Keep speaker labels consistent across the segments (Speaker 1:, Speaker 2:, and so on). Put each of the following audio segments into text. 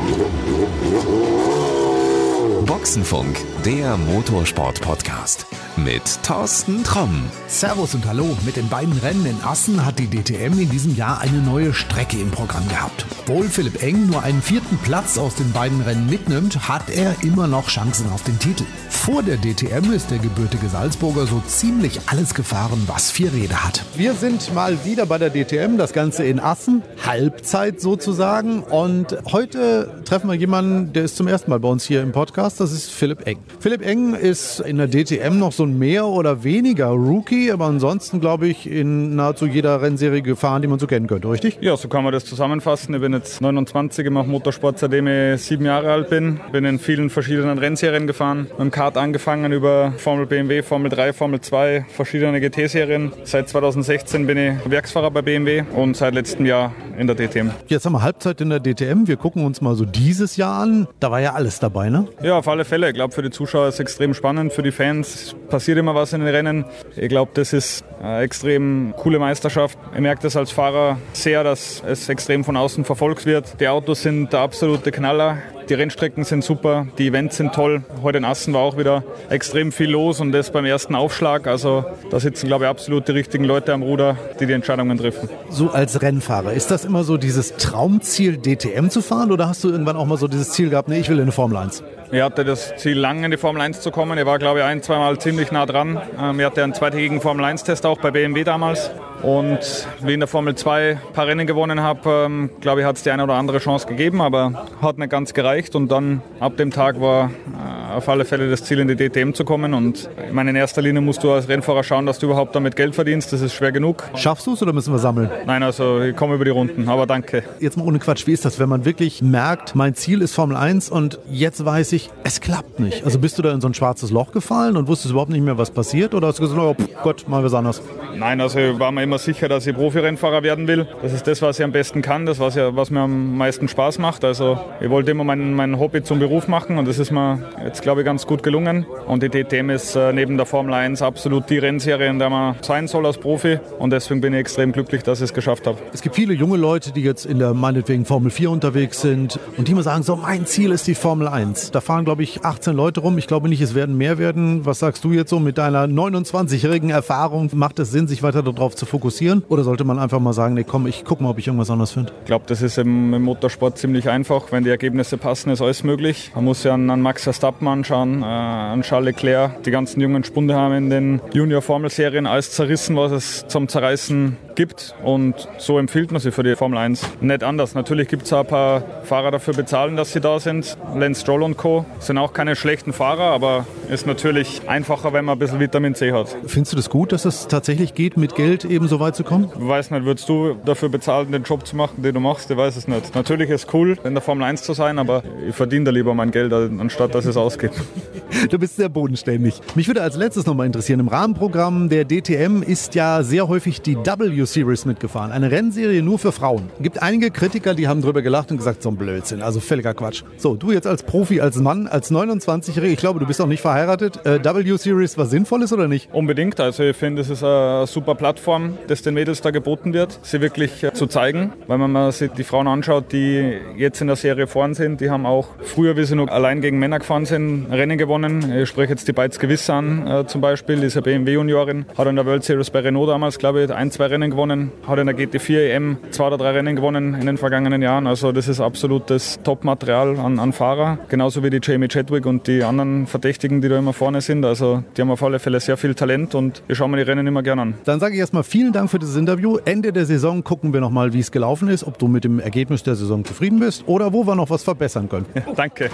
Speaker 1: Boxenfunk, der Motorsport-Podcast mit Thorsten Tromm.
Speaker 2: Servus und Hallo. Mit den beiden Rennen in Assen hat die DTM in diesem Jahr eine neue Strecke im Programm gehabt. Obwohl Philipp Eng nur einen 4. Platz aus den beiden Rennen mitnimmt, hat er immer noch Chancen auf den Titel. Vor der DTM ist der gebürtige Salzburger so ziemlich alles gefahren, was 4 Räder hat. Wir sind mal wieder bei der DTM, das Ganze in Assen, Halbzeit sozusagen. Und heute treffen wir jemanden, der ist zum ersten Mal bei uns hier im Podcast, das ist Philipp Eng. Philipp Eng ist in der DTM noch so ein mehr oder weniger Rookie, aber ansonsten, glaube ich, in nahezu jeder Rennserie gefahren, die man so kennen könnte, richtig?
Speaker 3: Ja, so kann man das zusammenfassen. Ich bin jetzt 29, ich mache Motorsport, seitdem ich 7 Jahre alt bin. Bin in vielen verschiedenen Rennserien gefahren. Mit dem Kart angefangen über Formel BMW, Formel 3, Formel 2, verschiedene GT-Serien. Seit 2016 bin ich Werksfahrer bei BMW und seit letztem Jahr in der DTM.
Speaker 2: Jetzt haben wir Halbzeit in der DTM. Wir gucken uns mal so dieses Jahr an. Da war ja alles dabei, ne?
Speaker 3: Ja, auf alle Fälle. Ich glaube, für die Zuschauer ist es extrem spannend. Für die Fans passiert immer was in den Rennen. Ich glaube, das ist eine extrem coole Meisterschaft. Ich merke das als Fahrer sehr, dass es extrem von außen verfolgt wird. Die Autos sind der absolute Knaller. Die Rennstrecken sind super, die Events sind toll. Heute in Assen war auch wieder extrem viel los und das beim ersten Aufschlag. Also da sitzen, glaube ich, absolut die richtigen Leute am Ruder, die Entscheidungen treffen.
Speaker 2: So als Rennfahrer, ist das immer so dieses Traumziel, DTM zu fahren? Oder hast du irgendwann auch mal so dieses Ziel gehabt, nee, ich will in eine Formel 1?
Speaker 3: Ich hatte das Ziel, lang in die Formel 1 zu kommen. Ich war, glaube ich, 1-2 Mal ziemlich nah dran. Ich hatte einen zweitägigen Formel 1-Test auch bei BMW damals. Und wie ich in der Formel 2 ein paar Rennen gewonnen habe, glaube ich, hat es die eine oder andere Chance gegeben, aber hat nicht ganz gereicht. Und dann ab dem Tag war auf alle Fälle das Ziel, in die DTM zu kommen. Und ich meine, in erster Linie musst du als Rennfahrer schauen, dass du überhaupt damit Geld verdienst. Das ist schwer genug.
Speaker 2: Schaffst du es oder müssen wir sammeln?
Speaker 3: Nein, also ich komme über die Runden, aber danke.
Speaker 2: Jetzt mal ohne Quatsch, wie ist das, wenn man wirklich merkt, mein Ziel ist Formel 1 und jetzt weiß ich, es klappt nicht. Also bist du da in so ein schwarzes Loch gefallen und wusstest überhaupt nicht mehr, was passiert? Oder hast du gesagt, oh Gott, mal was anderes?
Speaker 3: Nein, also ich war mir immer sicher, dass ich Profi-Rennfahrer werden will. Das ist das, was ich am besten kann, das, was mir am meisten Spaß macht. Also ich wollte immer mein Hobby zum Beruf machen und das ist mir jetzt, glaube ich, ganz gut gelungen. Und die DTM ist neben der Formel 1 absolut die Rennserie, in der man sein soll als Profi. Und deswegen bin ich extrem glücklich, dass ich es geschafft habe.
Speaker 2: Es gibt viele junge Leute, die jetzt in der meinetwegen Formel 4 unterwegs sind und die immer sagen, so mein Ziel ist die Formel 1. Da fahren, glaube ich, 18 Leute rum. Ich glaube nicht, es werden mehr werden. Was sagst du jetzt so mit deiner 29-jährigen Erfahrung? Macht es Sinn, sich weiter darauf zu fokussieren? Oder sollte man einfach mal sagen, nee, komm, ich guck mal, ob ich irgendwas anderes finde?
Speaker 3: Ich glaube, das ist im Motorsport ziemlich einfach. Wenn die Ergebnisse passen, ist alles möglich. Man muss ja an Max Verstappen anschauen, an Charles Leclerc. Die ganzen jungen Spunde haben in den Junior-Formel-Serien alles zerrissen, was es zum Zerreißen gibt. Und so empfiehlt man sie für die Formel 1. Nicht anders. Natürlich gibt es auch ein paar Fahrer dafür bezahlen, dass sie da sind. Lance Stroll und Co. sind auch keine schlechten Fahrer, aber ist natürlich einfacher, wenn man ein bisschen Vitamin C hat.
Speaker 2: Findest du das gut, dass es tatsächlich geht, mit Geld eben so weit zu kommen?
Speaker 3: Ich weiß nicht, würdest du dafür bezahlen, den Job zu machen, den du machst? Ich weiß es nicht. Natürlich ist es cool, in der Formel 1 zu sein, aber ich verdiene da lieber mein Geld, anstatt dass es ausgibt.
Speaker 2: Du bist sehr bodenständig. Mich würde als letztes noch mal interessieren, im Rahmenprogramm der DTM ist ja sehr häufig die W-Series mitgefahren. Eine Rennserie nur für Frauen. Es gibt einige Kritiker, die haben drüber gelacht und gesagt, so ein Blödsinn, also völliger Quatsch. So, du jetzt als Profi, als Mann, als 29-Jähriger, ich glaube, du bist auch nicht verheiratet. W-Series, was sinnvoll ist oder nicht?
Speaker 3: Unbedingt, also ich finde, es ist eine super Plattform, das den Mädels da geboten wird, sie wirklich zu zeigen. Weil wenn man sich die Frauen anschaut, die jetzt in der Serie vorn sind, die haben auch früher, wie sie noch allein gegen Männer gefahren sind, Rennen gewonnen. Ich spreche jetzt die Beiz Gewiss an, zum Beispiel, diese BMW-Juniorin, hat in der World Series bei Renault damals, glaube ich, 1-2 Rennen gewonnen, hat in der GT4 EM 2 oder 3 Rennen gewonnen in den vergangenen Jahren. Also das ist absolutes Top-Material an Fahrer, genauso wie die Jamie Chadwick und die anderen Verdächtigen, die da immer vorne sind. Also die haben auf alle Fälle sehr viel Talent und ich schaue mir die Rennen immer gerne an.
Speaker 2: Dann sage ich erstmal vielen Dank für dieses Interview. Ende der Saison gucken wir nochmal, wie es gelaufen ist, ob du mit dem Ergebnis der Saison zufrieden bist oder wo wir noch was verbessern können.
Speaker 3: Ja, danke.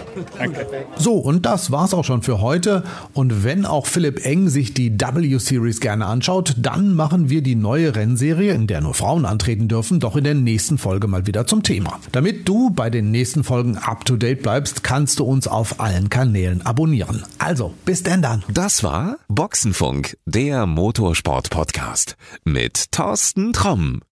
Speaker 2: So, und das war's auch schon für heute. Und wenn auch Philipp Eng sich die W-Series gerne anschaut, dann machen wir die neue Rennserie, in der nur Frauen antreten dürfen, doch in der nächsten Folge mal wieder zum Thema. Damit du bei den nächsten Folgen up-to-date bleibst, kannst du uns auf allen Kanälen abonnieren. Also, bis denn dann.
Speaker 1: Das war Boxenfunk, der Motorsport-Podcast mit Thorsten Tromm.